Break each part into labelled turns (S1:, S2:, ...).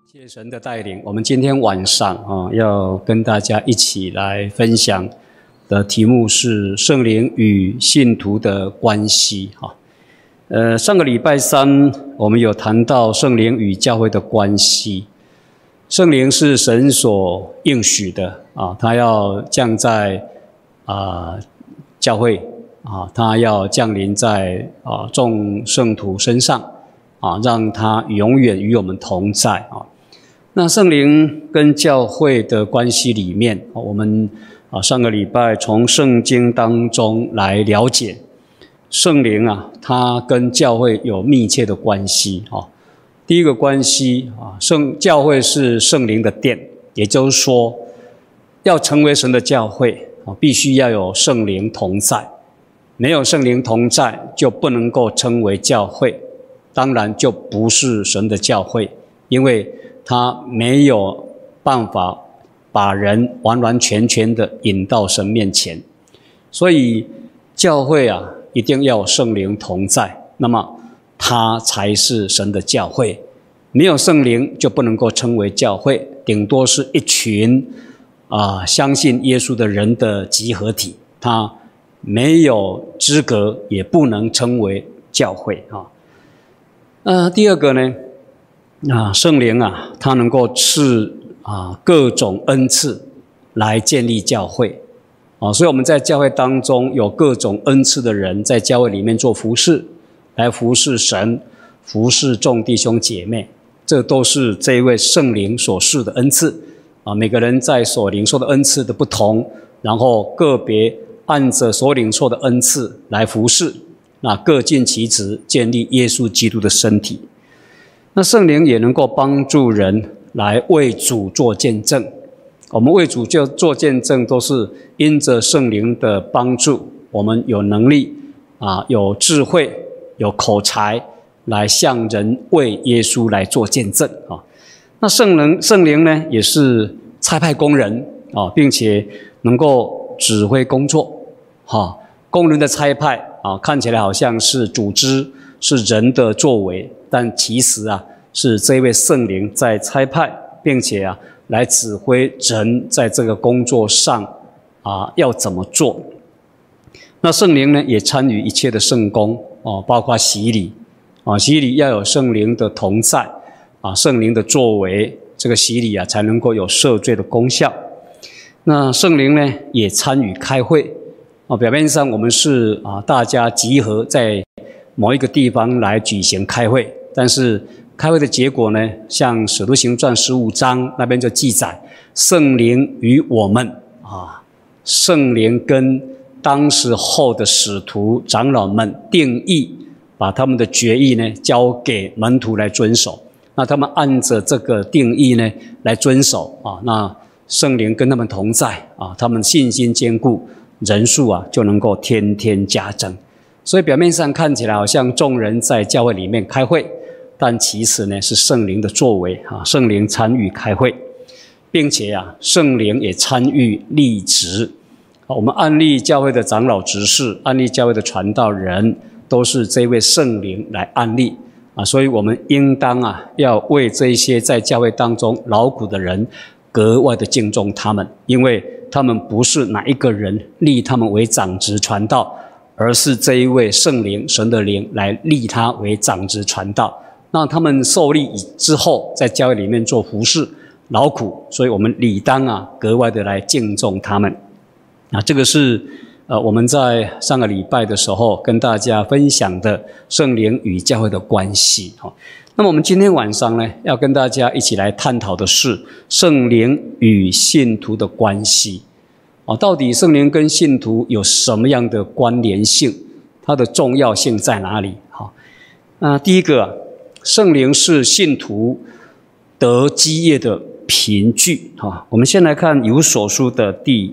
S1: 谢谢神的带领，我们今天晚上要跟大家一起来分享的题目是圣灵与信徒的关系。上个礼拜三我们有谈到圣灵与教会的关系。圣灵是神所应许的他要降在教会他要降临在众圣徒身上让他永远与我们同在那圣灵跟教会的关系里面，我们上个礼拜从圣经当中来了解圣灵它跟教会有密切的关系第一个关系教会是圣灵的殿，也就是说要成为神的教会必须要有圣灵同在，没有圣灵同在就不能够称为教会，当然就不是神的教会，因为他没有办法把人完完全全的引到神面前，所以教会一定要有圣灵同在，那么他才是神的教会。没有圣灵就不能够称为教会，顶多是一群相信耶稣的人的集合体，他没有资格也不能称为教会第二个呢圣灵它能够赐各种恩赐来建立教会所以我们在教会当中有各种恩赐的人在教会里面做服事，来服事神，服事众弟兄姐妹，这都是这一位圣灵所赐的恩赐每个人在所领受的恩赐的不同，然后个别按着所领受的恩赐来服事，那各尽其职，建立耶稣基督的身体。那圣灵也能够帮助人来为主做见证，我们为主就做见证都是因着圣灵的帮助，我们有能力有智慧，有口才来向人为耶稣来做见证那圣灵呢也是差派工人并且能够指挥工作工人的差派看起来好像是组织，是人的作为，但其实是这位圣灵在差派，并且来指挥人在这个工作上要怎么做。那圣灵呢也参与一切的圣工包括洗礼洗礼要有圣灵的同在圣灵的作为，这个洗礼才能够有赦罪的功效。那圣灵呢也参与开会表面上我们是大家集合在某一个地方来举行开会，但是开会的结果呢，像使徒行传15章那边就记载，圣灵与我们圣灵跟当时候的使徒长老们定义，把他们的决议呢交给门徒来遵守，那他们按着这个定义呢来遵守那圣灵跟他们同在他们信心坚固，人数就能够天天加增。所以表面上看起来好像众人在教会里面开会，但其实呢是圣灵的作为圣灵参与开会，并且圣灵也参与立职我们按立教会的长老执事，按立教会的传道人，都是这位圣灵来按立所以我们应当要为这些在教会当中劳苦的人格外的敬重他们，因为他们不是哪一个人立他们为长职传道，而是这一位圣灵神的灵来立他为长职传道，让他们受立之后在教会里面做服事劳苦，所以我们理当格外的来敬重他们这个是我们在上个礼拜的时候跟大家分享的圣灵与教会的关系那么我们今天晚上呢要跟大家一起来探讨的是圣灵与信徒的关系到底圣灵跟信徒有什么样的关联性，它的重要性在哪里第一个圣灵是信徒得基业的凭据我们先来看以弗所书的第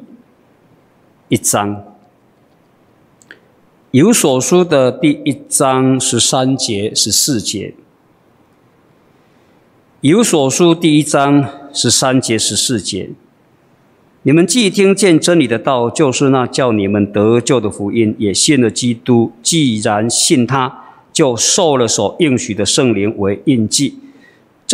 S1: 1章，以弗所书的第1章13节14节，以弗所书第1章13节14节，你们既听见真理的道，就是那叫你们得救的福音，也信了基督，既然信他，就受了所应许的圣灵为印记。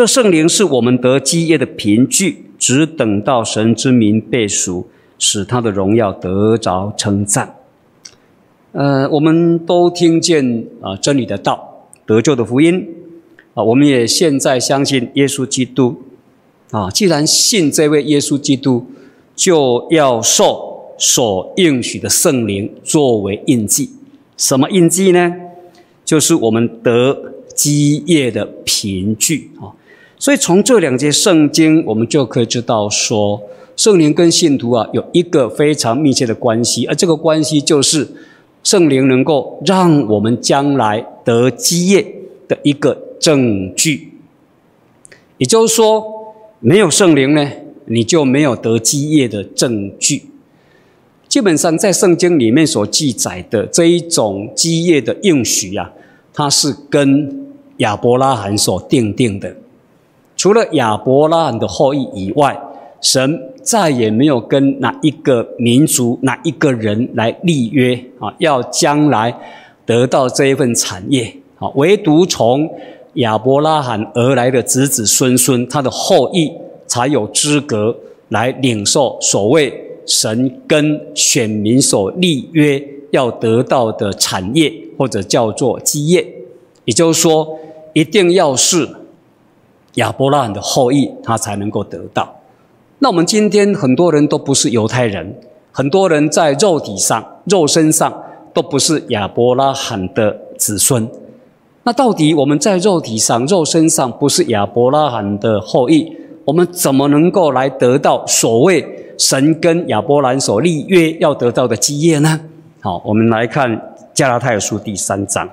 S1: 这圣灵是我们得基业的凭据，只等到神之名被赎，使他的荣耀得着称赞。我们都听见真理的道，得救的福音我们也现在相信耶稣基督既然信这位耶稣基督，就要受所应许的圣灵作为印记。什么印记呢？就是我们得基业的凭据所以从这两节圣经，我们就可以知道说，圣灵跟信徒有一个非常密切的关系，而这个关系就是圣灵能够让我们将来得基业的一个证据。也就是说，没有圣灵呢，你就没有得基业的证据。基本上在圣经里面所记载的这一种基业的应许它是跟亚伯拉罕所订定的。除了亚伯拉罕的后裔以外，神再也没有跟哪一个民族、哪一个人来立约要将来得到这一份产业唯独从亚伯拉罕而来的子子孙孙，他的后裔才有资格来领受所谓神跟选民所立约要得到的产业，或者叫做基业。也就是说，一定要是亚伯拉罕的后裔，他才能够得到。那我们今天很多人都不是犹太人，很多人在肉体上、肉身上都不是亚伯拉罕的子孙。那到底我们在肉体上、肉身上不是亚伯拉罕的后裔，我们怎么能够来得到所谓神跟亚伯兰所立约要得到的基业呢？好，我们来看加拉太书第3章。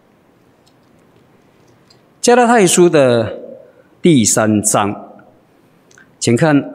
S1: 加拉太书的第3章，请看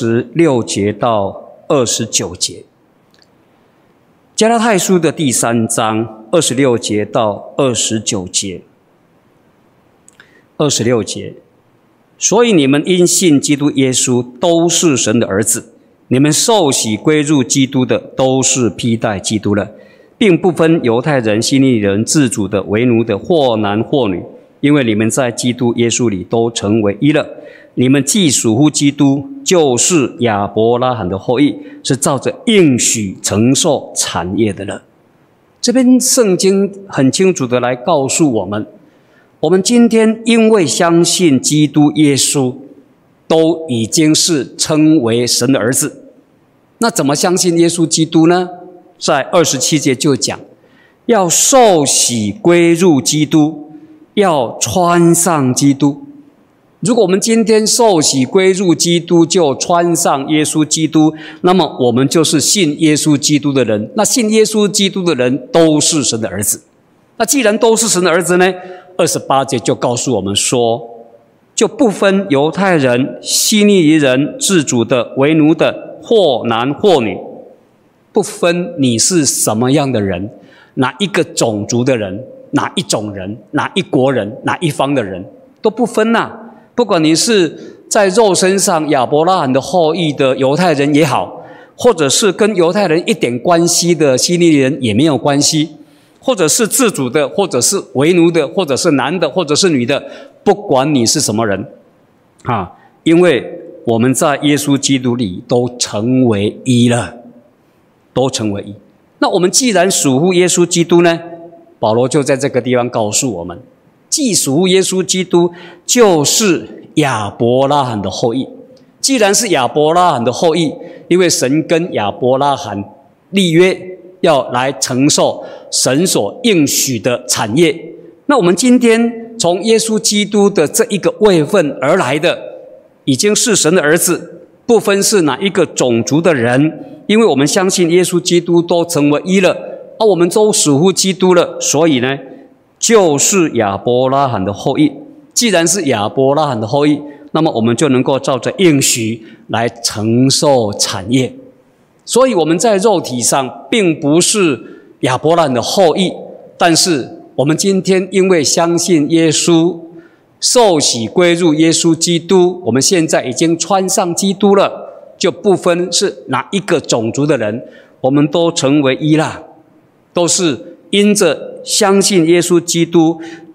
S1: 26节到29节。加拉太书的第3章26节到29节。26节，所以你们因信基督耶稣都是神的儿子，你们受洗归入基督的都是披戴基督了，并不分犹太人、希利尼人、自主的、为奴的，或男或女，因为你们在基督耶稣里都成为一了。你们既属乎基督，就是亚伯拉罕的后裔，是照着应许承受产业的了。这边圣经很清楚的来告诉我们，我们今天因为相信基督耶稣，都已经是称为神的儿子。那怎么相信耶稣基督呢？在27节就讲，要受洗归入基督，要穿上基督。如果我们今天受洗归入基督，就穿上耶稣基督，那么我们就是信耶稣基督的人。那信耶稣基督的人都是神的儿子。那既然都是神的儿子呢，28节就告诉我们说，就不分犹太人、希利尼人、自主的、为奴的，或男或女，不分你是什么样的人，哪一个种族的人，哪一种人，哪一国人，哪一方的人，都不分不管你是在肉身上亚伯拉罕的后裔的犹太人也好，或者是跟犹太人一点关系的希利尼人也没有关系，或者是自主的，或者是为奴的，或者是男的，或者是女的，不管你是什么人因为我们在耶稣基督里都成为一了，都成为一。那我们既然属乎耶稣基督呢，保罗就在这个地方告诉我们，既属乎耶稣基督，就是亚伯拉罕的后裔。既然是亚伯拉罕的后裔，因为神跟亚伯拉罕立约，要来承受神所应许的产业。那我们今天从耶稣基督的这一个位分而来的，已经是神的儿子，不分是哪一个种族的人，因为我们相信耶稣基督都成为一了，我们都属乎基督了，所以呢，就是亚伯拉罕的后裔。既然是亚伯拉罕的后裔，那么我们就能够照着应许来承受产业。所以我们在肉体上并不是亚伯拉罕的后裔，但是我们今天因为相信耶稣，受洗归入耶稣基督，我们现在已经穿上基督了，就不分是哪一个种族的人，我们都成为一了，都是因着相信耶稣基督，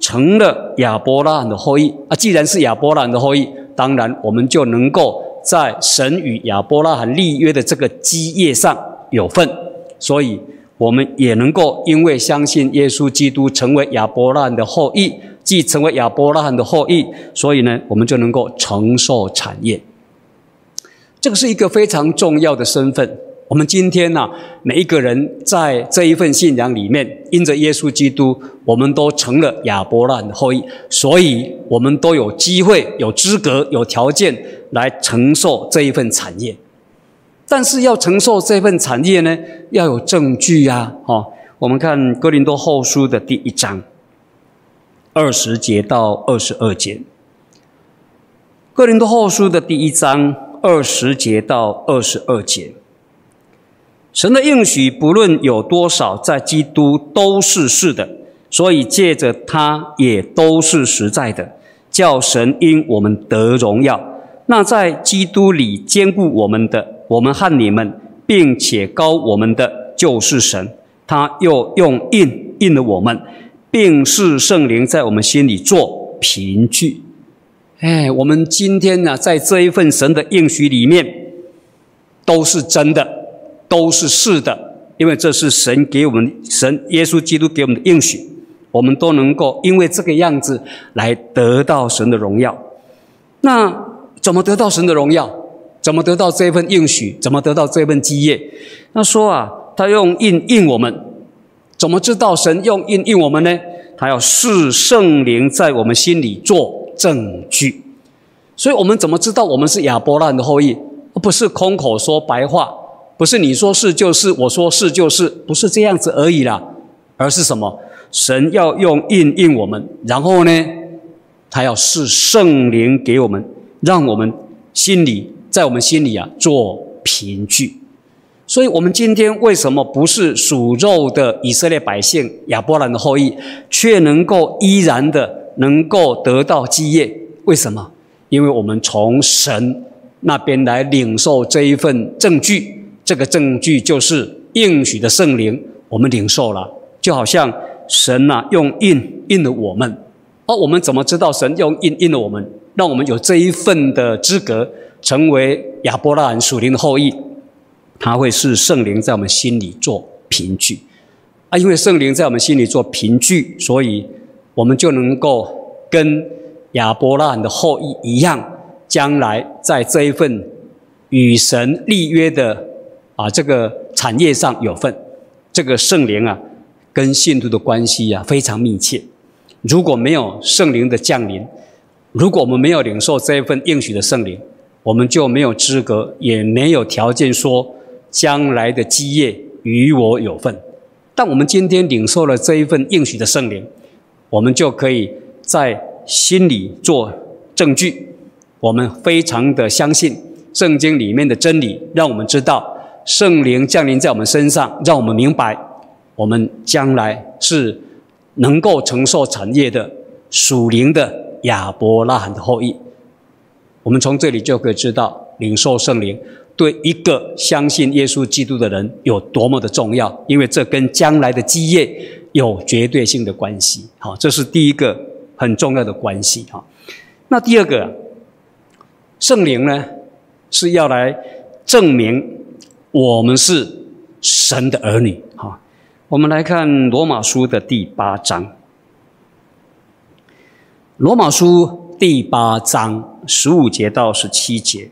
S1: 成了亚伯拉罕的后裔啊。既然是亚伯拉罕的后裔，当然我们就能够在神与亚伯拉罕立约的这个基业上有份，所以我们也能够因为相信耶稣基督成为亚伯拉罕的后裔，既成为亚伯拉罕的后裔，所以呢，我们就能够承受产业。这个是一个非常重要的身份。我们今天每一个人在这一份信仰里面，因着耶稣基督，我们都成了亚伯拉罕的后裔，所以我们都有机会、有资格、有条件来承受这一份产业。但是要承受这份产业呢，要有证据啊！我们看哥林多后书的第1章20节到22节。哥林多后书的第1章20节到22节。神的应许不论有多少，在基督都是是的，所以借着他也都是实在的，叫神因我们得荣耀。那在基督里坚固我们的，我们和你们，并且膏我们的，就是神。他又用印了我们，并是圣灵在我们心里做凭据。我们今天在这一份神的应许里面，都是真的，都是是的，因为这是神给我们，神耶稣基督给我们的应许，我们都能够因为这个样子来得到神的荣耀。那怎么得到神的荣耀？怎么得到这份应许？怎么得到这份基业？他说他用印我们。怎么知道神用印我们呢？他要视圣灵在我们心里做证据。所以我们怎么知道我们是亚伯拉罕的后裔？不是空口说白话，不是你说是就是，我说是就是，不是这样子而已啦，而是什么？神要用印我们，然后呢，他要视圣灵给我们，让我们心里，在我们心里做凭据。所以我们今天为什么不是属肉的以色列百姓亚伯兰的后裔，却能够依然的能够得到基业？为什么？因为我们从神那边来领受这一份证据，这个证据就是应许的圣灵，我们领受了，就好像神用印了我们。我们怎么知道神用印了我们，让我们有这一份的资格成为亚伯拉罕属灵的后裔？他会是圣灵在我们心里做凭据因为圣灵在我们心里做凭据，所以我们就能够跟亚伯拉罕的后裔一样，将来在这一份与神立约的这个产业上有份。这个圣灵跟信徒的关系非常密切。如果没有圣灵的降临，如果我们没有领受这一份应许的圣灵，我们就没有资格，也没有条件说将来的基业与我有份。但我们今天领受了这一份应许的圣灵，我们就可以在心里做证据。我们非常的相信圣经里面的真理，让我们知道圣灵降临在我们身上，让我们明白我们将来是能够承受产业的属灵的亚伯拉罕的后裔。我们从这里就可以知道领受圣灵对一个相信耶稣基督的人有多么的重要，因为这跟将来的基业有绝对性的关系。这是第一个很重要的关系。那第二个，圣灵呢是要来证明我们是神的儿女。我们来看罗马书的第8章。罗马书第8章15节到17节。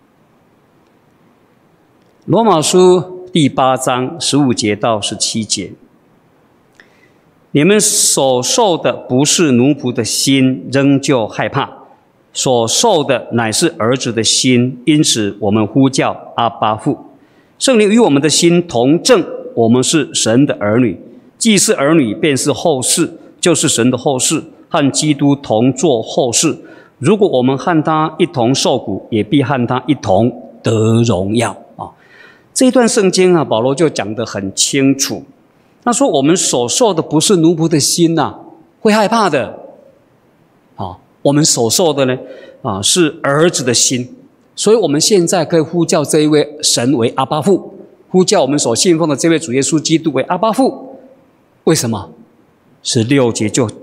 S1: 罗马书第8章15节到17节。你们所受的不是奴仆的心，仍旧害怕；所受的乃是儿子的心，因此我们呼叫阿爸父。圣灵与我们的心同证，我们是神的儿女。既是儿女，便是后世，就是神的后世，和基督同作后世。如果我们和他一同受苦，也必和他一同得荣耀。这一段圣经保罗就讲得很清楚。他说我们所受的不是奴仆的心会害怕的。我们所受的呢是儿子的心。所以我们现在可以呼叫这一位神为阿爸父，呼叫我们所信奉的这位主耶稣基督为阿爸父。为什么？16节就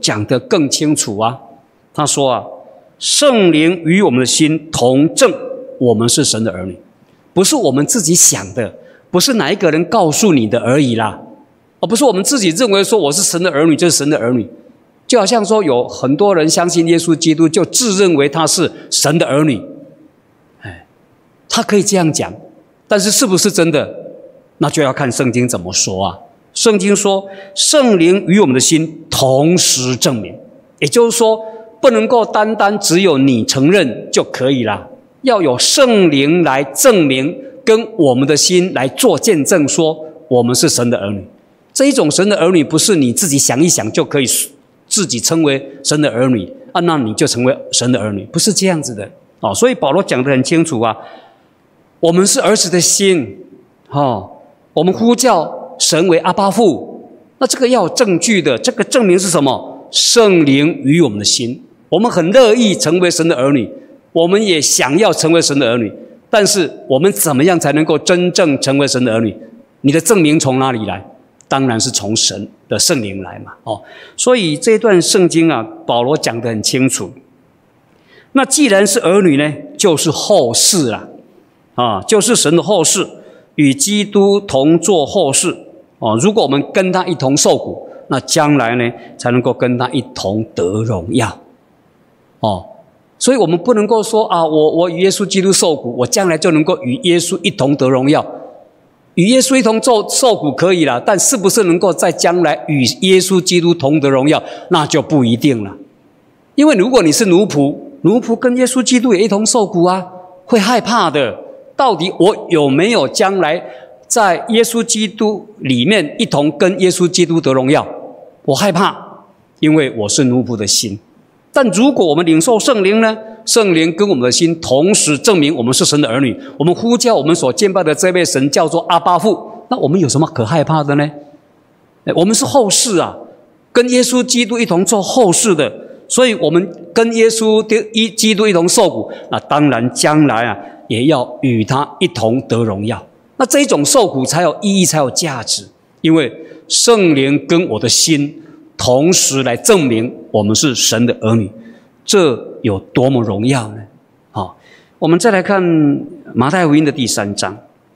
S1: 讲得更清楚啊。他说啊，圣灵与我们的心同证，我们是神的儿女，不是我们自己想的，不是哪一个人告诉你的而已啦，而不是我们自己认为说我是神的儿女就是神的儿女。就好像说有很多人相信耶稣基督，就自认为他是神的儿女，他可以这样讲，但是是不是真的，那就要看圣经怎么说啊。圣经说圣灵与我们的心同时证明，也就是说不能够单单只有你承认就可以啦，要有圣灵来证明，跟我们的心来做见证，说我们是神的儿女。这一种神的儿女不是你自己想一想就可以自己称为神的儿女啊，那你就成为神的儿女，不是这样子的哦。所以保罗讲得很清楚啊，我们是儿子的心哦，我们呼叫神为阿爸父，那这个要有证据的，这个证明是什么？圣灵与我们的心，我们很乐意成为神的儿女，我们也想要成为神的儿女，但是我们怎么样才能够真正成为神的儿女？你的证明从哪里来？当然是从神的圣灵来嘛，哦，所以这一段圣经啊，保罗讲得很清楚。那既然是儿女呢，就是后世啦，啊，就是神的后世，与基督同作后世哦。如果我们跟他一同受苦，那将来呢，才能够跟他一同得荣耀哦。所以我们不能够说啊，我与耶稣基督受苦，我将来就能够与耶稣一同得荣耀。与耶稣一同受苦可以啦，但是不是能够在将来与耶稣基督同得荣耀，那就不一定了。因为如果你是奴仆，奴仆跟耶稣基督也一同受苦啊，会害怕的。到底我有没有将来在耶稣基督里面一同跟耶稣基督得荣耀？我害怕，因为我是奴仆的心。但如果我们领受圣灵呢？圣灵跟我们的心同时证明我们是神的儿女，我们呼叫我们所敬拜的这位神叫做阿爸父，那我们有什么可害怕的呢？我们是后世啊，跟耶稣基督一同做后世的，所以我们跟耶稣基督一同受苦，那当然将来啊也要与他一同得荣耀。那这一种受苦才有意义，才有价值，因为圣灵跟我的心同时来证明我们是神的儿女，这有多么荣耀呢？好，我们再来看马太福音的第3章。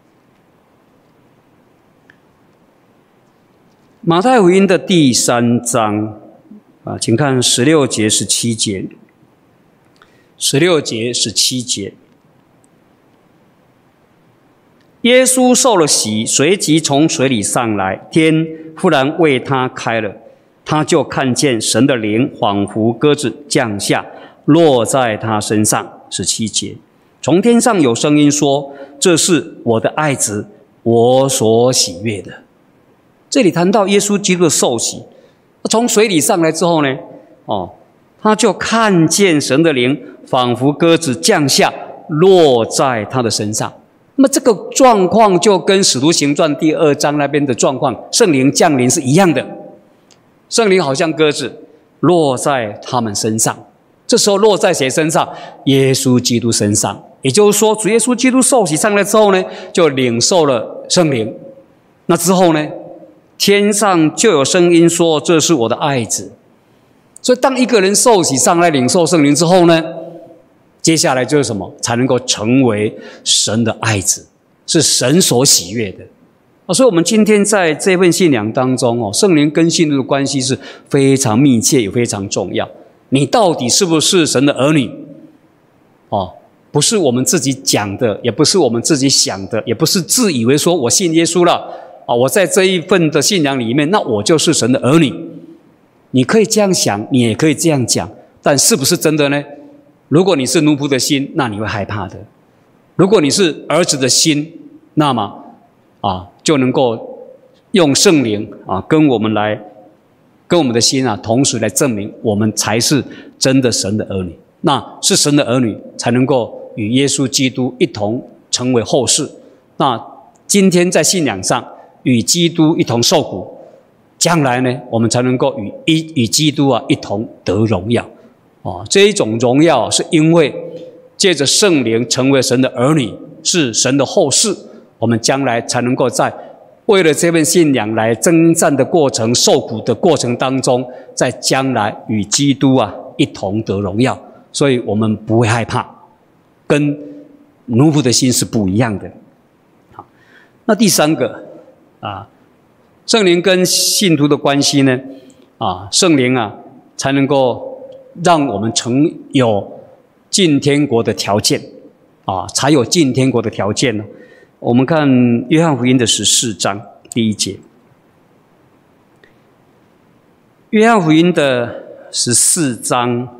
S1: 马太福音的第3章啊，请看16节、17节。16节、17节。耶稣受了洗，随即从水里上来，天忽然为他开了，他就看见神的灵仿佛鸽子降下，落在他身上。17节，从天上有声音说：“这是我的爱子，我所喜悦的。”这里谈到耶稣基督的受洗，从水里上来之后呢，他就看见神的灵仿佛鸽子降下，落在他的身上。那么这个状况就跟使徒行传第2章那边的状况，圣灵降临是一样的。圣灵好像鸽子落在他们身上，这时候落在谁身上？耶稣基督身上。也就是说，主耶稣基督受洗上来之后呢，就领受了圣灵。那之后呢，天上就有声音说：“这是我的爱子。”所以当一个人受洗上来领受圣灵之后呢，接下来就是什么？才能够成为神的爱子，是神所喜悦的。所以我们今天在这份信仰当中，圣灵跟信徒的关系是非常密切也非常重要。你到底是不是神的儿女？不是我们自己讲的，也不是我们自己想的，也不是自以为说我信耶稣了，我在这一份的信仰里面，那我就是神的儿女。你可以这样想，你也可以这样讲，但是不是真的呢？如果你是奴仆的心，那你会害怕的；如果你是儿子的心，那么就能够用圣灵跟我们的心同时来证明我们才是真的神的儿女。那是神的儿女才能够与耶稣基督一同成为后世。那今天在信仰上与基督一同受苦，将来呢，我们才能够与基督一同得荣耀。这一种荣耀是因为借着圣灵成为神的儿女，是神的后世，我们将来才能够在为了这份信仰来征战的过程、受苦的过程当中，在将来与基督一同得荣耀，所以我们不会害怕，跟奴仆的心是不一样的。好，那第三个圣灵跟信徒的关系呢？圣灵才能够让我们有进天国的条件才有进天国的条件呢。我们看约翰福音的14章第1节，约翰福音的14章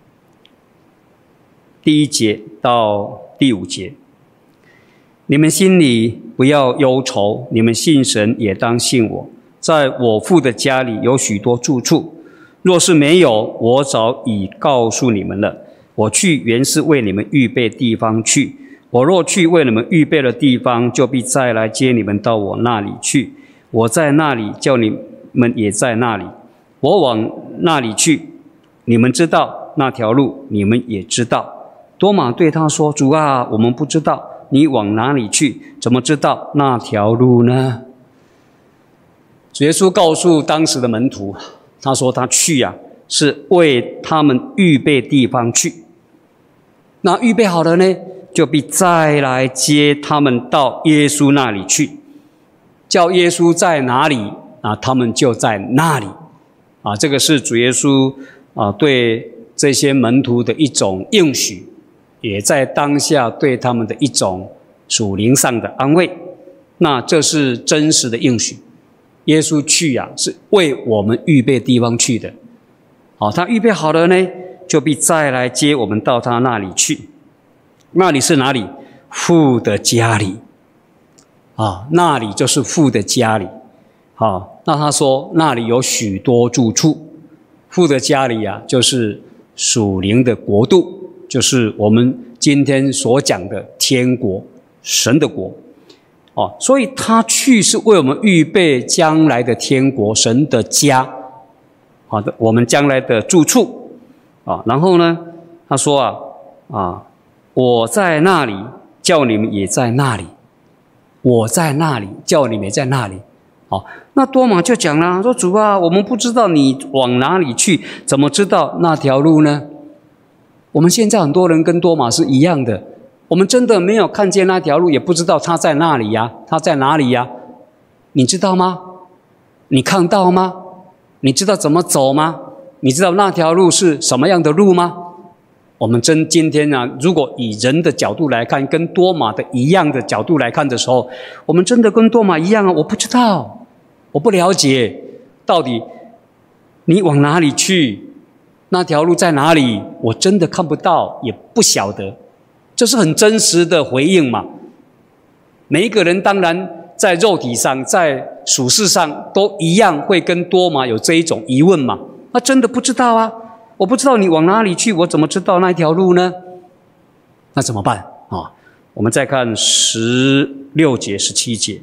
S1: 第1节到第5节，你们心里不要忧愁，你们信神也当信我，在我父的家里有许多住处，若是没有，我早已告诉你们了。我去原是为你们预备地方去，我若去为你们预备了地方，就必再来接你们到我那里去。我在那里，叫你们也在那里。我往那里去，你们知道那条路，你们也知道。多马对他说：主啊，我们不知道你往哪里去，怎么知道那条路呢？主耶稣告诉当时的门徒，他说他去是为他们预备地方去。那预备好了呢，就必再来接他们到耶稣那里去。叫耶稣在哪里他们就在那里这个是主耶稣对这些门徒的一种应许，也在当下对他们的一种属灵上的安慰。那这是真实的应许。耶稣去是为我们预备地方去的。他预备好了呢，就必再来接我们到他那里去。那里是哪里？父的家里那里就是父的家里。那他说那里有许多住处。父的家里就是属灵的国度，就是我们今天所讲的天国，神的国。所以他去是为我们预备将来的天国，神的家，我们将来的住处。然后呢，他说我在那里，叫你们也在那里。我在那里，叫你们也在那里。那多马就讲了，说主啊，我们不知道你往哪里去，怎么知道那条路呢？我们现在很多人跟多马是一样的，我们真的没有看见那条路，也不知道他在那里他在哪里你知道吗？你看到吗？你知道怎么走吗？你知道那条路是什么样的路吗？我们今天如果以人的角度来看，跟多马的一样的角度来看的时候，我们真的跟多马一样我不知道，我不了解到底你往哪里去，那条路在哪里，我真的看不到，也不晓得。这是很真实的回应嘛。每一个人当然在肉体上，在属世上都一样会跟多马有这一种疑问嘛。那真的不知道我不知道你往哪里去，我怎么知道那条路呢？那怎么办我们再看16节、17节。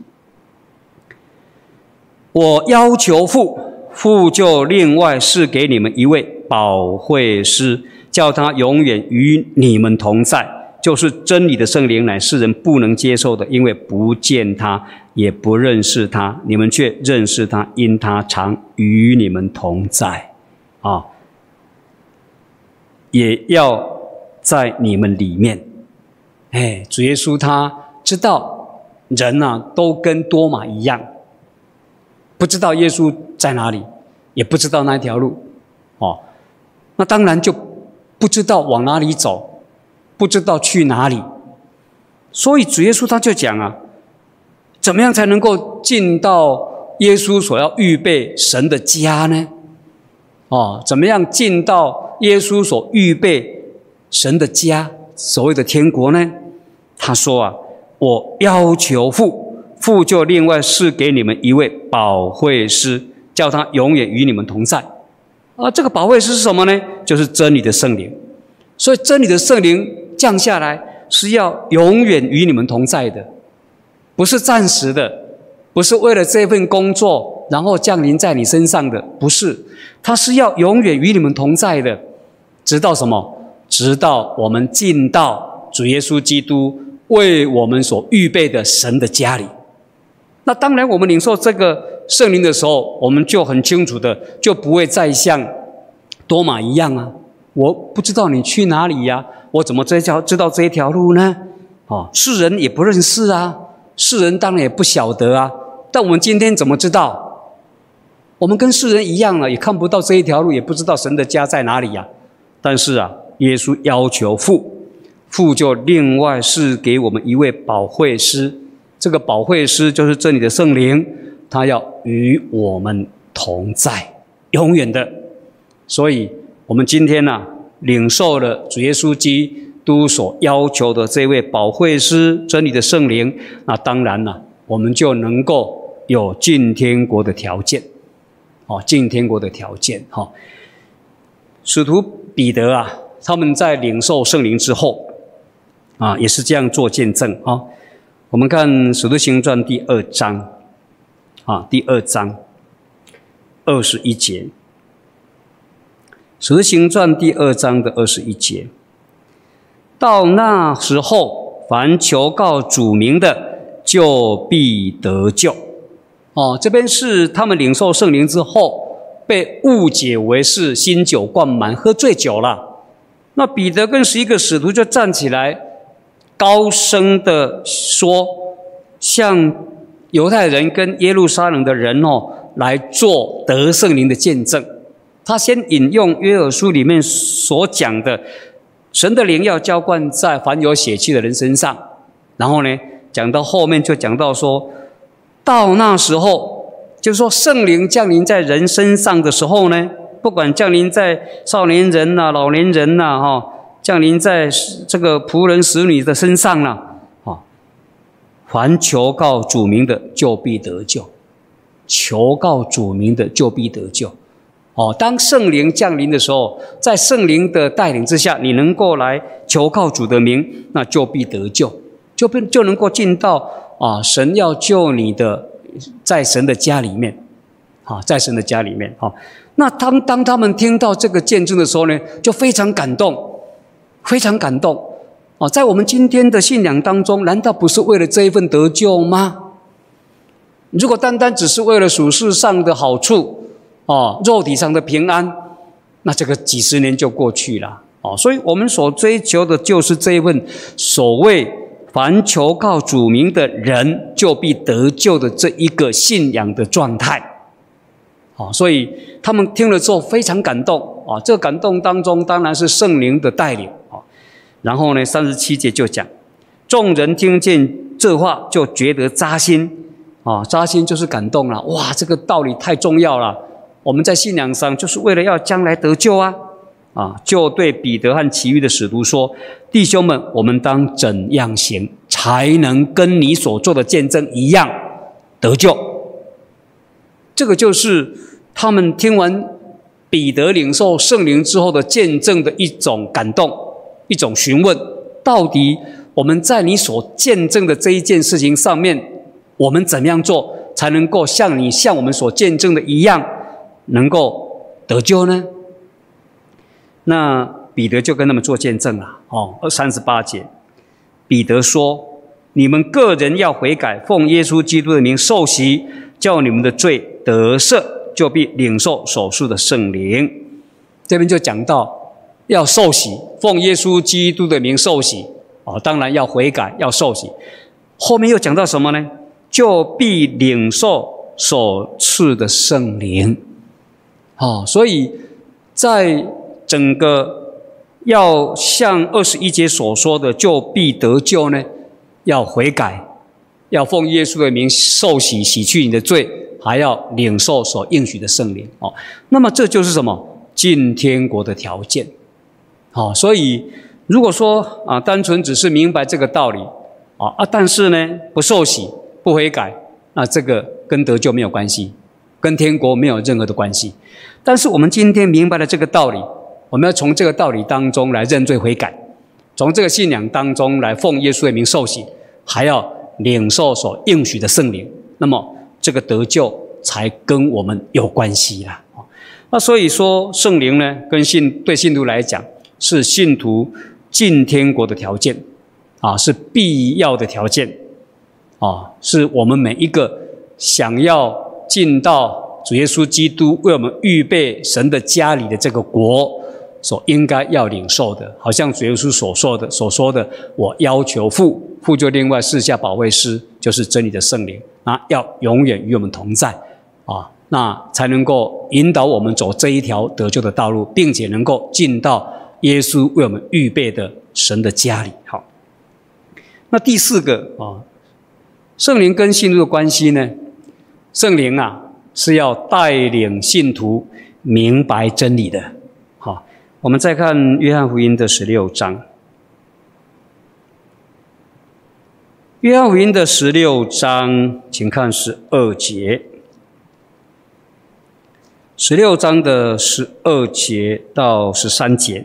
S1: 我要求父，父就另外赐给你们一位保惠师，叫他永远与你们同在，就是真理的圣灵，乃世人不能接受的，因为不见他，也不认识他，你们却认识他，因他常与你们同在也要在你们里面。主耶稣他知道人都跟多马一样，不知道耶稣在哪里，也不知道那条路那当然就不知道往哪里走，不知道去哪里。所以主耶稣他就讲怎么样才能够进到耶稣所要预备神的家呢？怎么样进到耶稣所预备神的家，所谓的天国呢？他说我要求父，父就另外赐给你们一位保惠师，叫他永远与你们同在。这个保惠师是什么呢？就是真理的圣灵。所以真理的圣灵降下来是要永远与你们同在的，不是暂时的，不是为了这份工作然后降临在你身上的，不是，它是要永远与你们同在的。直到什么？直到我们进到主耶稣基督为我们所预备的神的家里。 那当然，我们领受这个圣灵的时候，我们就很清楚的，就不会再像多马一样啊，我不知道你去哪里呀，我怎么知道这一条路呢？世人也不认识啊，世人当然也不晓得啊。但我们今天怎么知道？我们跟世人一样啊，也看不到这一条路，也不知道神的家在哪里呀。但是啊，耶稣要求父就另外是给我们一位保惠师，这个保惠师就是这里的圣灵，他要与我们同在，永远的。所以我们今天啊，领受了主耶稣基督所要求的这位保惠师，真理的圣灵，那当然了，我们就能够有进天国的条件，进天国的条件。使徒彼得啊，他们在领受圣灵之后啊，也是这样做见证啊。我们看《使徒行传》第2章啊，第2章21节，《使徒行传》第2章的21节。到那时候，凡求告主名的，就必得救。这边是他们领受圣灵之后，被误解为是新酒灌满，喝醉酒了。那彼得跟11个使徒就站起来，高声的说，向犹太人跟耶路撒冷的人来做得圣灵的见证。他先引用约珥书里面所讲的，神的灵要浇灌在凡有血气的人身上，然后呢，讲到后面就讲到说，到那时候，就是说圣灵降临在人身上的时候呢，不管降临在少年人啊、老年人啊，降临在这个仆人使女的身上啦，凡求告主名的，就必得救。求告主名的，就必得救。当圣灵降临的时候，在圣灵的带领之下，你能够来求告主的名，那就必得救，就能够进到神要救你的，在神的家里面，在神的家里面。那当他们听到这个见证的时候呢，就非常感动，非常感动。在我们今天的信仰当中，难道不是为了这一份得救吗？如果单单只是为了属世上的好处，肉体上的平安，那这个几十年就过去了。所以我们所追求的就是这一份所谓凡求告主名的人就必得救的这一个信仰的状态。所以他们听了之后非常感动。这个感动当中当然是圣灵的带领。然后呢，37节就讲，众人听见这话就觉得扎心。扎心就是感动了。哇，这个道理太重要了。我们在信仰上就是为了要将来得救啊！就对彼得和其余的使徒说：弟兄们，我们当怎样行，才能跟你所做的见证一样得救？这个就是他们听完彼得领受圣灵之后的见证的一种感动，一种询问：到底我们在你所见证的这一件事情上面，我们怎么样做，才能够像你向我们所见证的一样，能够得救呢？那彼得就跟他们做见证了。38节，彼得说：你们个人要悔改，奉耶稣基督的名受洗，叫你们的罪得赦，就必领受所述的圣灵。这边就讲到要受洗，奉耶稣基督的名受洗。当然要悔改，要受洗。后面又讲到什么呢？就必领受所赐的圣灵。所以在整个要像21节所说的就必得救呢，要悔改，要奉耶稣的名受洗，洗去你的罪，还要领受所应许的圣灵。那么这就是什么？进天国的条件。所以如果说单纯只是明白这个道理但是呢不受洗不悔改，那这个跟得救没有关系，跟天国没有任何的关系。但是我们今天明白了这个道理，我们要从这个道理当中来认罪悔改，从这个信仰当中来奉耶稣的名受洗，还要领受所应许的圣灵，那么这个得救才跟我们有关系啦。那所以说圣灵呢，对信徒来讲是信徒进天国的条件是必要的条件是我们每一个想要进到主耶稣基督为我们预备神的家里的这个国所应该要领受的。好像主耶稣所说的，我要求父，父就另外赐下保惠师，就是真理的圣灵，那要永远与我们同在啊，那才能够引导我们走这一条得救的道路，并且能够进到耶稣为我们预备的神的家里。好，那第四个啊，圣灵跟信徒的关系呢？圣灵啊是要带领信徒明白真理的。好，我们再看约翰福音的16章。约翰福音的16章，请看12节。16章的12节到13节。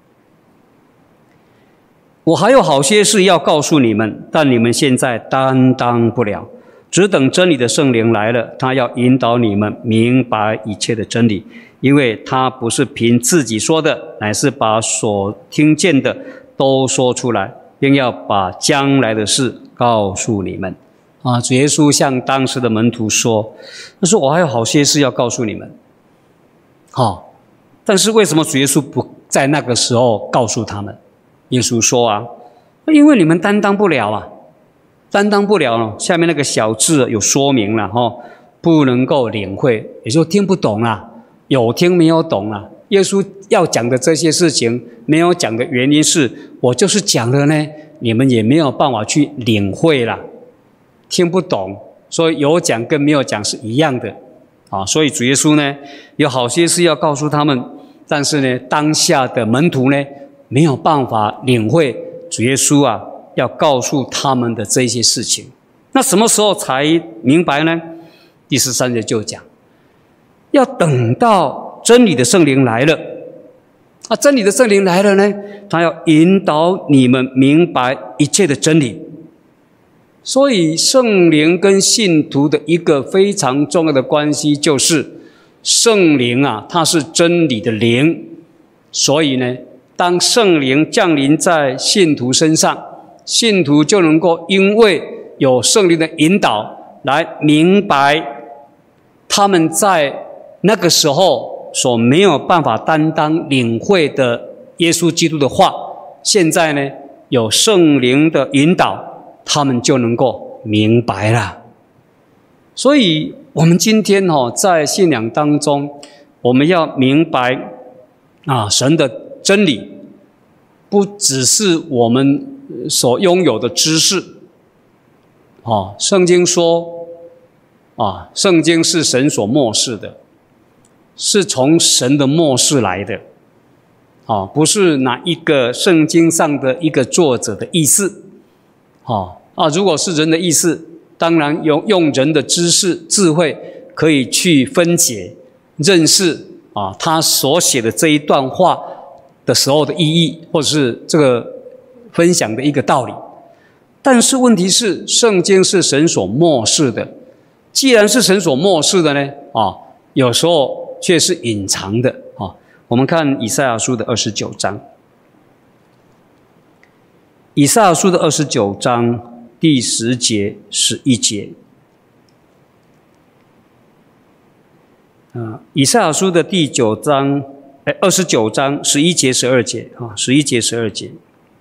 S1: 我还有好些事要告诉你们，但你们现在担当不了，只等真理的圣灵来了，他要引导你们明白一切的真理，因为他不是凭自己说的，乃是把所听见的都说出来，并要把将来的事告诉你们。啊，主耶稣向当时的门徒说，他说我还有好些事要告诉你们。好，但是为什么主耶稣不在那个时候告诉他们？耶稣说啊，因为你们担当不了啊，担当不了了。下面那个小字有说明了不能够领会，也就听不懂啦，有听没有懂啦。耶稣要讲的这些事情没有讲的原因是，我就是讲了呢，你们也没有办法去领会啦，听不懂，所以有讲跟没有讲是一样的啊。所以主耶稣呢有好些事要告诉他们，但是呢当下的门徒呢没有办法领会主耶稣啊要告诉他们的这些事情。那什么时候才明白呢？第13节就讲，要等到真理的圣灵来了。真理的圣灵来了呢，他要引导你们明白一切的真理。所以圣灵跟信徒的一个非常重要的关系，就是圣灵啊，它是真理的灵。所以呢，当圣灵降临在信徒身上，信徒就能够因为有圣灵的引导，来明白他们在那个时候所没有办法担当领会的耶稣基督的话，现在呢有圣灵的引导，他们就能够明白了。所以我们今天在信仰当中，我们要明白神的真理不只是我们所拥有的知识。圣经说圣经是神所默示的，是从神的默示来的，不是哪一个圣经上的一个作者的意思。如果是人的意思，当然用人的知识智慧可以去分解认识他所写的这一段话的时候的意义，或者是这个分享的一个道理。但是问题是，圣经是神所默示的，既然是神所默示的呢有时候却是隐藏的我们看以赛亚书的29章，以赛亚书的29章第10节11节。以赛亚书的第29章11节12节11节12节。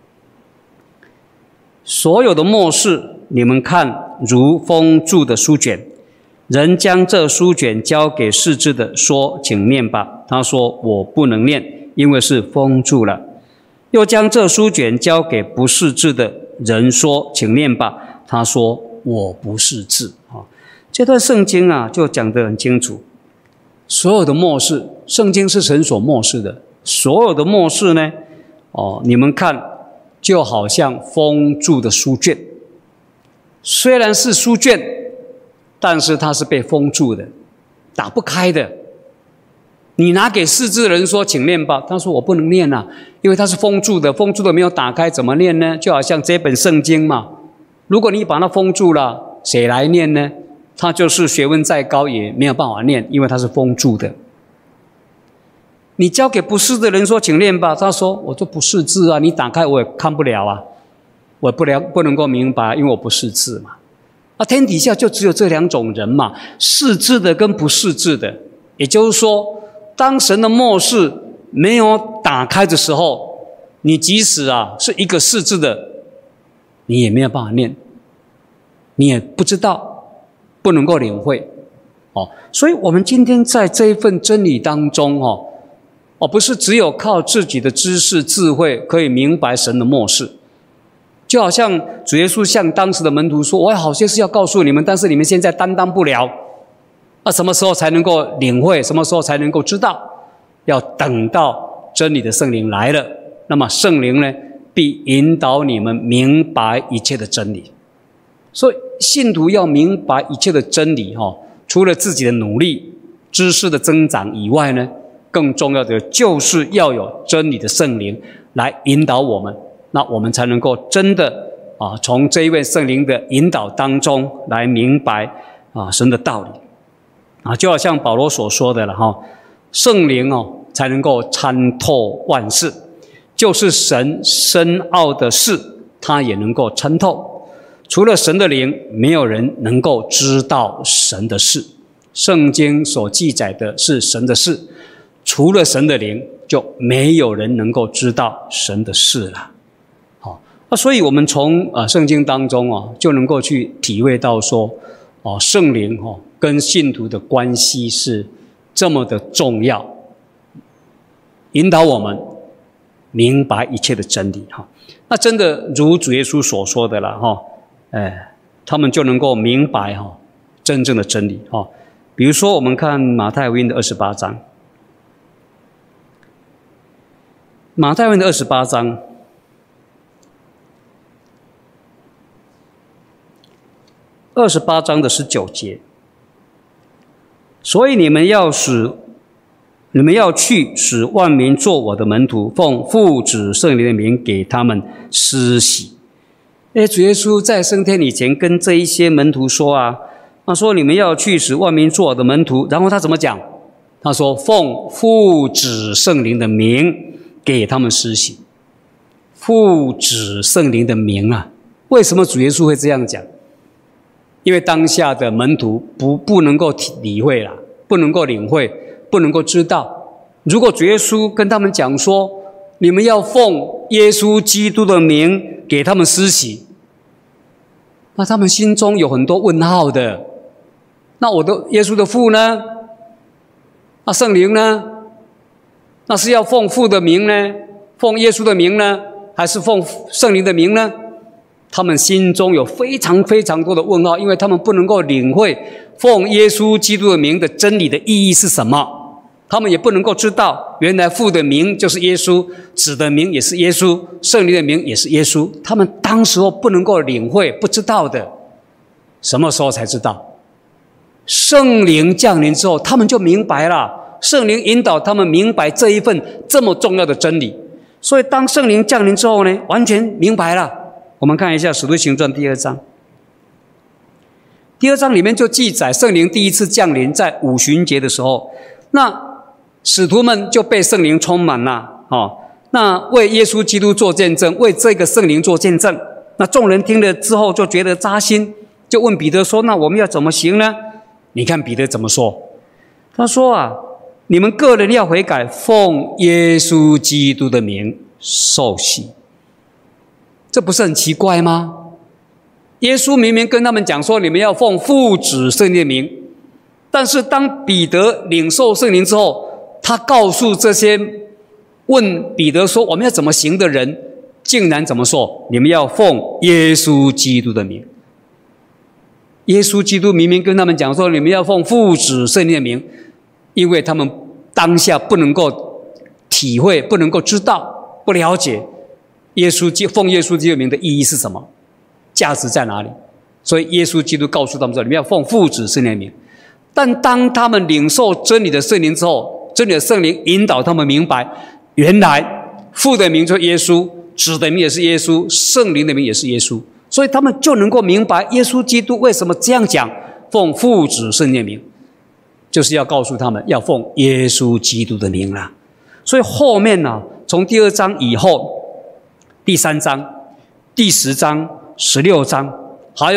S1: 所有的默示，你们看如封住的书卷，人将这书卷交给识字的，说请念吧。他说我不能念，因为是封住了。又将这书卷交给不识字的人，说请念吧。他说我不识字。这段圣经就讲得很清楚，所有的默示，圣经是神所默示的，所有的默示呢你们看就好像封住的书卷，虽然是书卷，但是它是被封住的，打不开的。你拿给识字的人说请念吧，他说我不能念因为它是封住的，封住的没有打开，怎么念呢？就好像这本圣经嘛，如果你把它封住了，谁来念呢？他就是学问再高也没有办法念，因为它是封住的。你交给不识的人说请念吧，他说我就不识字你打开我也看不了我不能够明白，因为我不识字嘛。 天底下就只有这两种人嘛，识字的跟不识字的。也就是说，当神的默示没有打开的时候，你即使是一个识字的，你也没有办法念，你也不知道，不能够领会。所以我们今天在这一份真理当中不是只有靠自己的知识智慧可以明白神的默示。就好像主耶稣向当时的门徒说，我有好些事要告诉你们，但是你们现在担当不了。什么时候才能够领会？什么时候才能够知道？要等到真理的圣灵来了，那么圣灵呢，必引导你们明白一切的真理。所以信徒要明白一切的真理除了自己的努力知识的增长以外呢，更重要的就是要有真理的圣灵来引导我们，那我们才能够真的从这一位圣灵的引导当中来明白神的道理就好像保罗所说的了圣灵才能够参透万事，就是神深奥的事他也能够参透。除了神的灵，没有人能够知道神的事。圣经所记载的是神的事，除了神的灵，就没有人能够知道神的事了。所以我们从圣经当中就能够去体会到说圣灵跟信徒的关系是这么的重要，引导我们明白一切的真理那真的如主耶稣所说的了他们就能够明白真正的真理比如说我们看马太福音的28章，马太福音的28章28章的19节，所以你们要去使万民做我的门徒，奉父子圣灵的名给他们施洗。主耶稣在升天以前跟这一些门徒说他说你们要去使万民做我的门徒，然后他怎么讲？他说奉父子圣灵的名给他们施洗。父子圣灵的名为什么主耶稣会这样讲？因为当下的门徒不能够理会啦，不能够领会，不能够知道。如果主耶稣跟他们讲说你们要奉耶稣基督的名给他们施洗，那他们心中有很多问号的。那我的耶稣的父呢？那圣灵呢？那是要奉父的名呢？奉耶稣的名呢？还是奉圣灵的名呢？他们心中有非常非常多的问号，因为他们不能够领会奉耶稣基督的名的真理的意义是什么。他们也不能够知道原来父的名就是耶稣，子的名也是耶稣，圣灵的名也是耶稣。他们当时候不能够领会，不知道的。什么时候才知道？圣灵降临之后，他们就明白了。圣灵引导他们明白这一份这么重要的真理。所以当圣灵降临之后呢，完全明白了。我们看一下《使徒行传》第2章。第2章里面就记载圣灵第一次降临在五旬节的时候，那使徒们就被圣灵充满了那为耶稣基督做见证，为这个圣灵做见证。那众人听了之后就觉得扎心，就问彼得说，那我们要怎么行呢？你看彼得怎么说？他说你们个人要悔改，奉耶稣基督的名受洗。这不是很奇怪吗？耶稣明明跟他们讲说你们要奉父子圣灵的名，但是当彼得领受圣灵之后，他告诉这些问彼得说我们要怎么行的人，竟然怎么说？你们要奉耶稣基督的名。耶稣基督明明跟他们讲说你们要奉父子圣灵的名，因为他们当下不能够体会，不能够知道，不了解奉耶稣基督的名的意义是什么，价值在哪里。所以耶稣基督告诉他们说你们要奉父子圣灵的名。但当他们领受真理的圣灵之后，真理的圣灵引导他们明白，原来父的名就是耶稣，子的名也是耶稣，圣灵的名也是耶稣。所以他们就能够明白耶稣基督为什么这样讲，奉父子圣灵的名，就是要告诉他们要奉耶稣基督的名啦。所以后面从第2章以后，第3章、第10章、16章，还有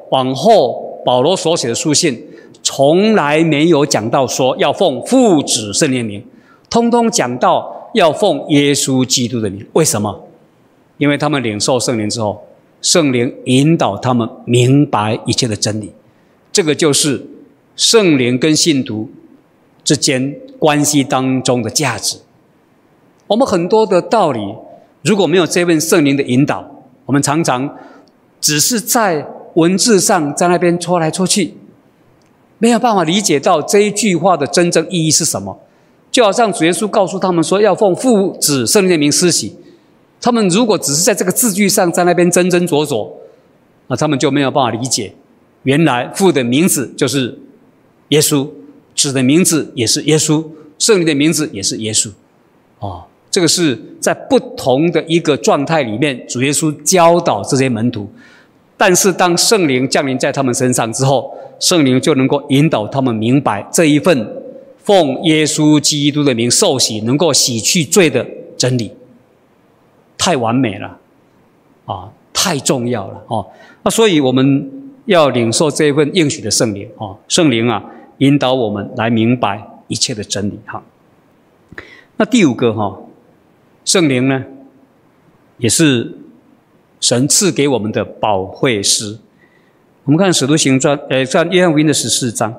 S1: 往后保罗所写的书信，从来没有讲到说要奉父子圣灵名，通通讲到要奉耶稣基督的名。为什么？因为他们领受圣灵之后，圣灵引导他们明白一切的真理。这个就是圣灵跟信徒之间关系当中的价值。我们很多的道理，如果没有这份圣灵的引导，我们常常只是在文字上在那边戳来戳去，没有办法理解到这一句话的真正意义是什么。就好像主耶稣告诉他们说要奉父子圣灵的名施洗，他们如果只是在这个字句上在那边斟斟酌酌，那他们就没有办法理解，原来父的名字就是耶稣，子的名字也是耶稣，圣灵的名字也是耶稣。这个是在不同的一个状态里面，主耶稣教导这些门徒。但是当圣灵降临在他们身上之后，圣灵就能够引导他们明白这一份奉耶稣基督的名受洗能够洗去罪的真理。太完美了太重要了那所以我们要领受这一份应许的圣灵圣灵引导我们来明白一切的真理那第五个圣灵呢，也是神赐给我们的保惠师。我们看使徒行传看约翰福音的14章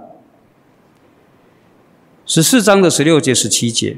S1: 14章的16节17节，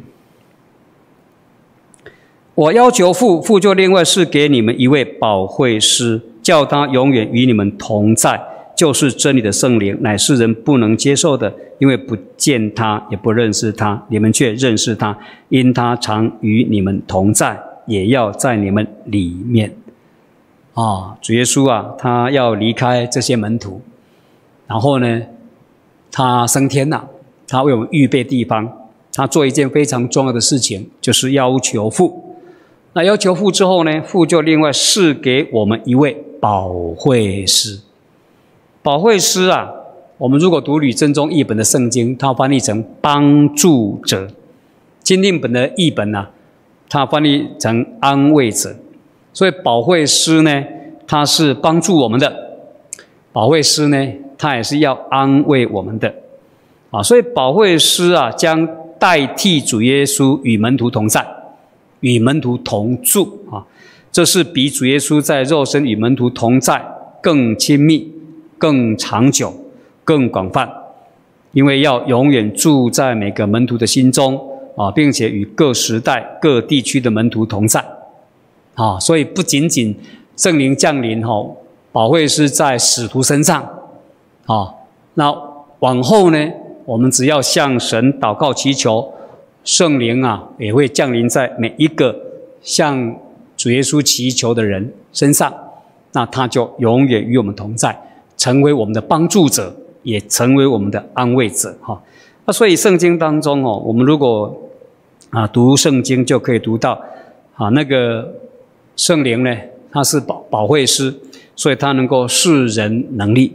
S1: 我要求父，父就另外赐给你们一位保惠师，叫他永远与你们同在，就是真理的圣灵，乃是人不能接受的，因为不见他，也不认识他，你们却认识他，因他常与你们同在，也要在你们里面。主耶稣他要离开这些门徒，然后呢，他升天了，他为我们预备地方，他做一件非常重要的事情，就是要求父。那要求父之后呢，父就另外赐给我们一位保惠师。保惠师我们如果读吕正中译本的圣经，它翻译成帮助者；钦定本的译本它翻译成安慰者。所以保惠师呢，他是帮助我们的；保惠师呢，他也是要安慰我们的。所以保惠师将代替主耶稣与门徒同在，与门徒同住这是比主耶稣在肉身与门徒同在更亲密、更长久、更广泛，因为要永远住在每个门徒的心中并且与各时代、各地区的门徒同在所以不仅仅圣灵降临保惠师在使徒身上那往后呢，我们只要向神祷告祈求，圣灵也会降临在每一个向主耶稣祈求的人身上，那他就永远与我们同在，成为我们的帮助者，也成为我们的安慰者那所以圣经当中我们如果读圣经就可以读到那个圣灵呢，他是保惠师，所以他能够赐人能力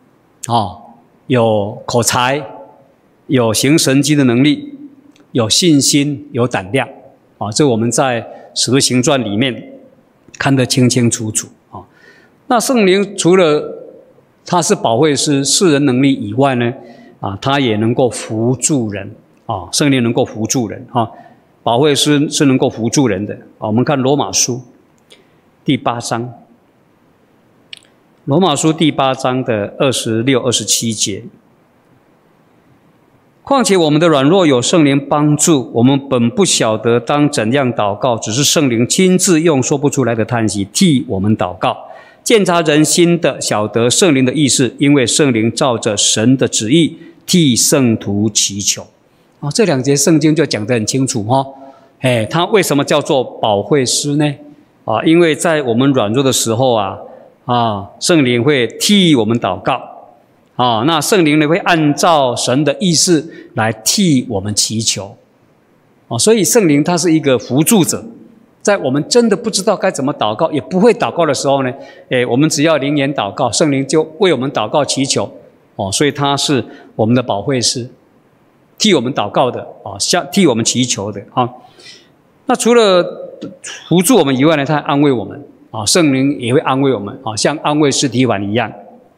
S1: 有口才，有行神迹的能力，有信心，有胆量这我们在使徒行传里面看得清清楚楚那圣灵除了他是保惠师、赐人能力以外呢他也能够扶助人圣灵能够扶助人保惠师是能够扶助人的我们看罗马书第8章，罗马书第8章的26、27节。况且我们的软弱有圣灵帮助，我们本不晓得当怎样祷告，只是圣灵亲自用说不出来的叹息替我们祷告。鉴察人心的晓得圣灵的意思，因为圣灵照着神的旨意替圣徒祈求。这2节圣经就讲得很清楚他为什么叫做保惠师呢？因为在我们软弱的时候圣灵会替我们祷告那圣灵呢会按照神的意思来替我们祈求所以圣灵他是一个辅助者，在我们真的不知道该怎么祷告，也不会祷告的时候呢我们只要灵言祷告，圣灵就为我们祷告祈求所以他是我们的保惠师，替我们祷告的替我们祈求的那除了扶助我们以外呢，他还安慰我们圣灵也会安慰我们像安慰司提反一样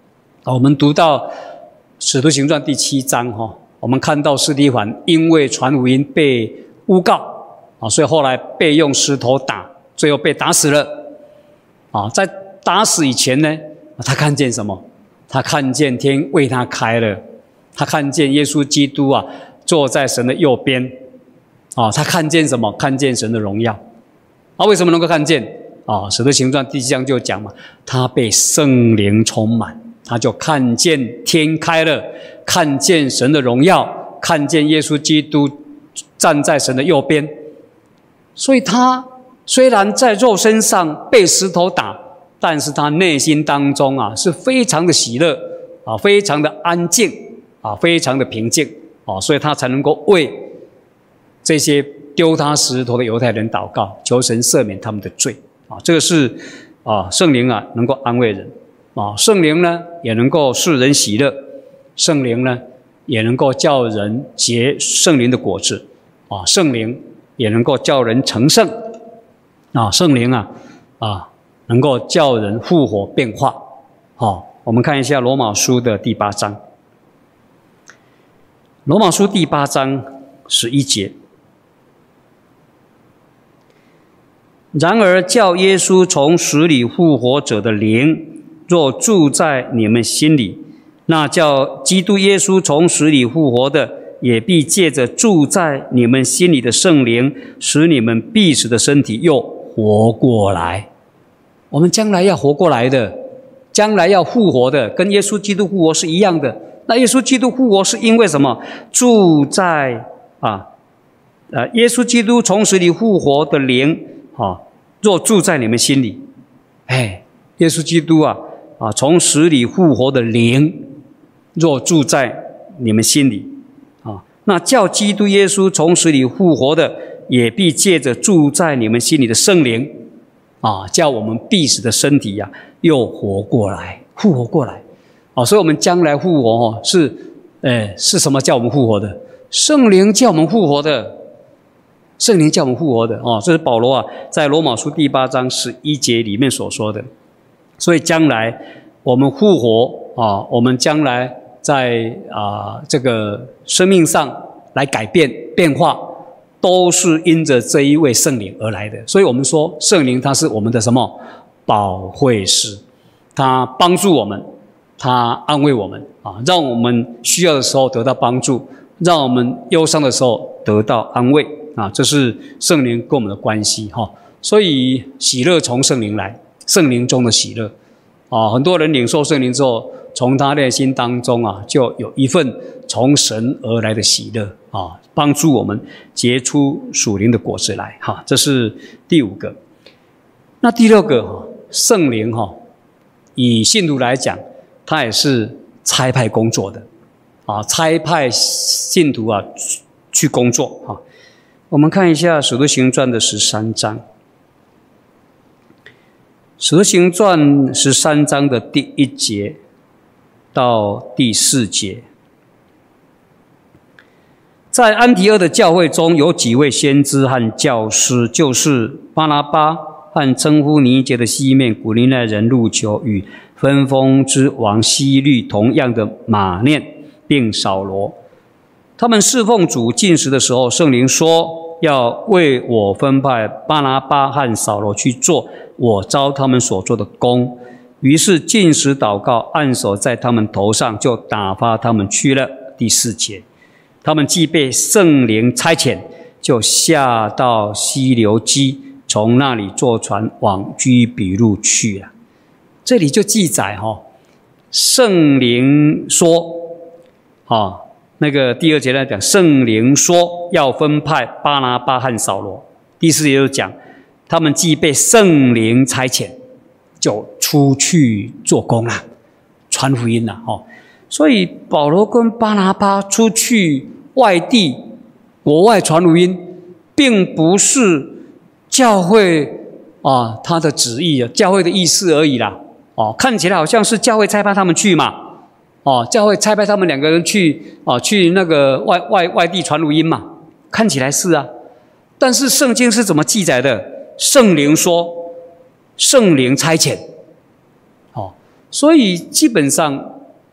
S1: 我们读到《使徒行传》第7章我们看到司提反因为传福音被诬告所以后来被用石头打，最后被打死了在打死以前呢，他看见什么？他看见天为他开了，他看见耶稣基督坐在神的右边他看见什么？看见神的荣耀为什么能够看见使徒行传第7章就讲嘛，他被圣灵充满，他就看见天开了，看见神的荣耀，看见耶稣基督站在神的右边。所以他虽然在肉身上被石头打，但是他内心当中是非常的喜乐非常的安静非常的平静所以他才能够为这些丢他石头的犹太人祷告，求神赦免他们的罪这个是圣灵能够安慰人圣灵呢也能够使人喜乐，圣灵呢也能够叫人结圣灵的果子圣灵也能够叫人成圣圣灵能够叫人复活变化我们看一下罗马书的第8章，罗马书第8章11节，然而叫耶稣从死里复活者的灵若住在你们心里，那叫基督耶稣从死里复活的，也必借着住在你们心里的圣灵，使你们必死的身体又活过来。我们将来要活过来的，将来要复活的，跟耶稣基督复活是一样的。那耶稣基督复活是因为什么？住在耶稣基督从死里复活的灵若住在你们心里，耶稣基督从死里复活的灵若住在你们心里那叫基督耶稣从死里复活的，也必借着住在你们心里的圣灵叫我们必死的身体又活过来，复活过来所以我们将来复活是什么叫我们复活的？圣灵叫我们复活的，圣灵叫我们复活的这是保罗在罗马书第8章11节里面所说的。所以将来我们复活我们将来在这个生命上来改变变化，都是因着这一位圣灵而来的。所以我们说圣灵他是我们的什么？保惠师，他帮助我们，他安慰我们让我们需要的时候得到帮助，让我们忧伤的时候得到安慰这是圣灵跟我们的关系所以喜乐从圣灵来，圣灵中的喜乐很多人领受圣灵之后，从他内心当中就有一份从神而来的喜乐帮助我们结出属灵的果子来这是第5个。那第6个圣灵以信徒来讲，他也是差派工作的差派信徒去工作我们看一下使徒行传的13章，使徒行传13章的第1节到第4节。在安提阿的教会中有几位先知和教师，就是巴拿巴和称呼尼结的西面古利奈人路求，与分封之王希律同样的马念，并扫罗。他们侍奉主禁食的时候，圣灵说要为我分派巴拿巴和扫罗去做我召他们所做的工。于是禁食祷告，按手在他们头上，就打发他们去了。第4节，他们既被圣灵差遣，就下到西流基，从那里坐船往居比路去了。这里就记载圣灵说那个第2节来讲，圣灵说要分派巴拿巴和扫罗。第4节就讲他们既被圣灵差遣，就出去做工了，传福音了所以保罗跟巴拿巴出去外地国外传福音，并不是教会他的旨意教会的意思而已啦看起来好像是教会差派他们去嘛教会差派他们2个人去去那个外地传福音嘛，看起来是但是圣经是怎么记载的？圣灵说，圣灵差遣所以基本上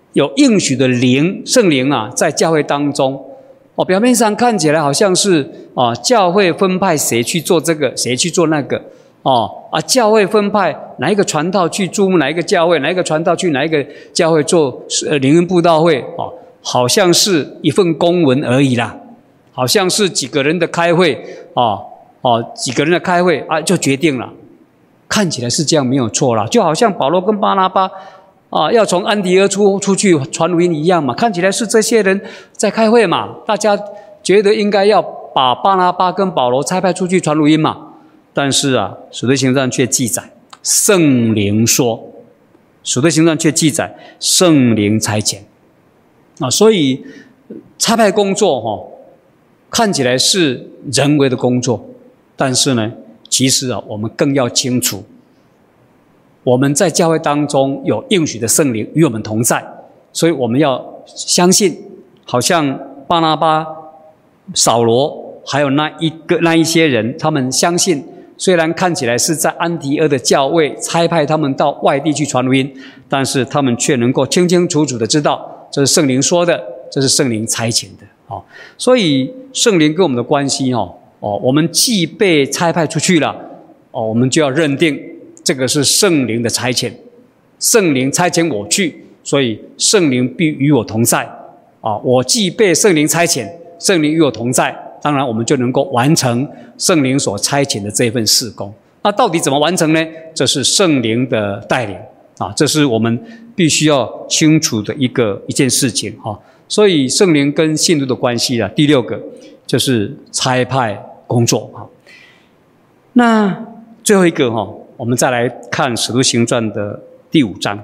S1: 有应许的灵，圣灵啊，在教会当中，表面上看起来好像是教会分派谁去做这个，谁去做那个，教会分派哪一个传道去注目哪一个教会，哪一个传道去哪一个教会做灵恩布道会，好像是一份公文而已啦，好像是几个人的开会，几个人的开会就决定了，看起来是这样没有错啦，就好像保罗跟巴拿巴要从安提阿出去传福音一样嘛，看起来是这些人在开会嘛，大家觉得应该要把巴拿巴跟保罗差派出去传福音嘛。但是使徒行传却记载圣灵说，使徒行传却记载圣灵差遣所以差派工作看起来是人为的工作，但是呢，其实我们更要清楚，我们在教会当中有应许的圣灵与我们同在，所以我们要相信，好像巴拿巴、扫罗还有那一些人，他们相信，虽然看起来是在安提阿的教会差派他们到外地去传福音，但是他们却能够清清楚楚的知道，这是圣灵说的，这是圣灵差遣的。所以圣灵跟我们的关系我们既被差派出去了，我们就要认定这个是圣灵的差遣，圣灵差遣我去，所以圣灵必与我同在我既被圣灵差遣，圣灵与我同在，当然我们就能够完成圣灵所差遣的这份事工。那到底怎么完成呢？这是圣灵的带领这是我们必须要清楚的一件事情所以圣灵跟信徒的关系第六个就是差派工作那最后一个我们再来看使徒行传的第5章。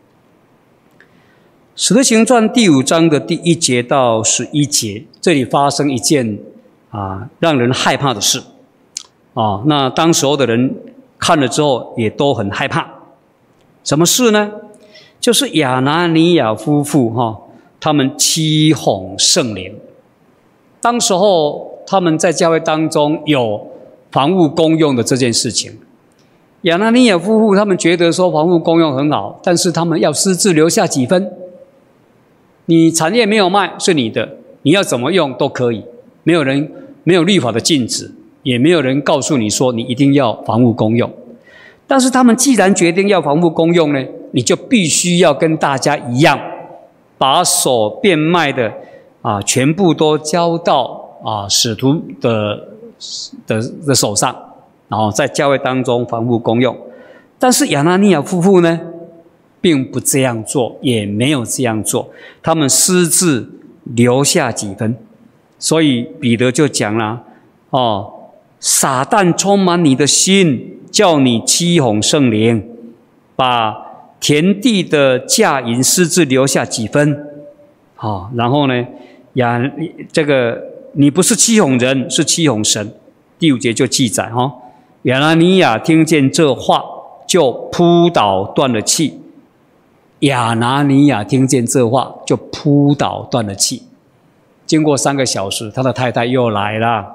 S1: 使徒行传第5章的第1节到11节，这里发生一件让人害怕的事那当时候的人看了之后也都很害怕。什么事呢？就是亚拿尼亚夫妇他们欺哄圣灵。当时候他们在教会当中有房屋公用的这件事情，亚拿尼亚夫妇他们觉得说房屋公用很好，但是他们要私自留下几分，你产业没有卖是你的，你要怎么用都可以，没有律法的禁止，也没有人告诉你说你一定要房屋公用。但是他们既然决定要房屋公用呢，你就必须要跟大家一样，把所变卖的全部都交到使徒的手上，然后在教会当中房屋公用。但是亚拿尼亚夫妇呢，并不这样做，也没有这样做，他们私自留下几分。所以彼得就讲了撒旦充满你的心，叫你欺哄圣灵，把田地的价银私自留下几分然后呢这个你不是欺哄人，是欺哄神。第5节就记载亚拿尼亚听见这话，就扑倒断了气。亚拿尼亚听见这话，就扑倒断了气。经过3个小时，他的太太又来了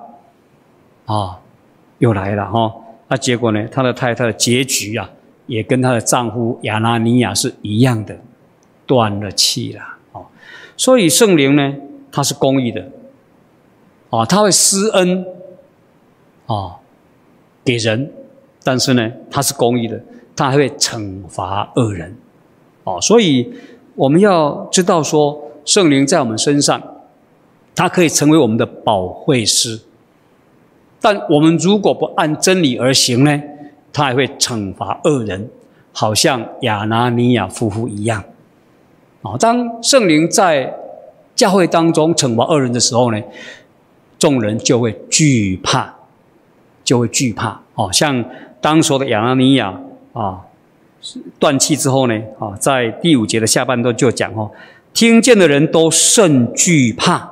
S1: 那结果呢，他的太太的结局也跟他的丈夫亚拿尼亚是一样的，断了气了所以圣灵呢，他是公义的他会施恩给人，但是呢，他是公义的，他还会惩罚恶人所以我们要知道说，圣灵在我们身上，他可以成为我们的保惠师，但我们如果不按真理而行呢，他还会惩罚恶人，好像亚拿尼亚夫妇一样当圣灵在教会当中惩罚恶人的时候呢，众人就会惧怕，像当时的亚拿尼亚断气之后呢在第5节的下半段就讲听见的人都甚惧怕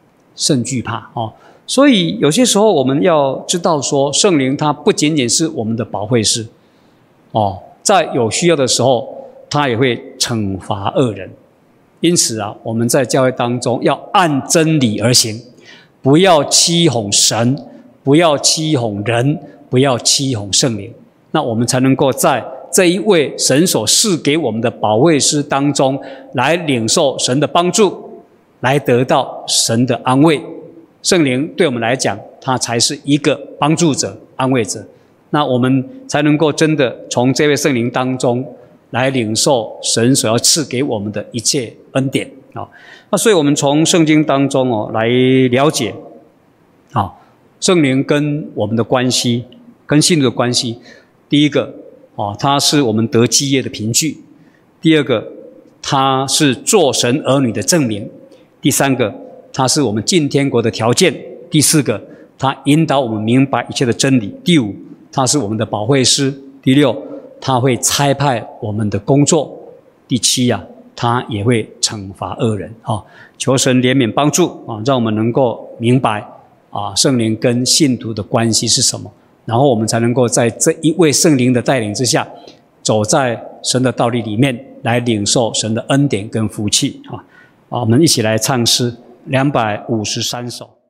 S1: 所以有些时候我们要知道说，圣灵他不仅仅是我们的保惠师在有需要的时候他也会惩罚恶人。因此我们在教会当中要按真理而行，不要欺哄神，不要欺哄人，不要欺哄圣灵，那我们才能够在这一位神所赐给我们的保惠师当中来领受神的帮助，来得到神的安慰。圣灵对我们来讲，他才是一个帮助者、安慰者。那我们才能够真的从这位圣灵当中来领受神所要赐给我们的一切恩典啊。那所以我们从圣经当中来了解啊，圣灵跟我们的关系，跟信徒的关系。第一个啊，它是我们得基业的凭据；第二个，它是做神儿女的证明；第三个，它是我们进天国的条件；第四个，它引导我们明白一切的真理；第五，他是我们的保惠师；第六，他会差派我们的工作；第七他也会惩罚恶人啊！求神怜悯帮助啊，让我们能够明白圣灵跟信徒的关系是什么，然后我们才能够在这一位圣灵的带领之下，走在神的道理里面，来领受神的恩典跟福气啊！我们一起来唱诗253首。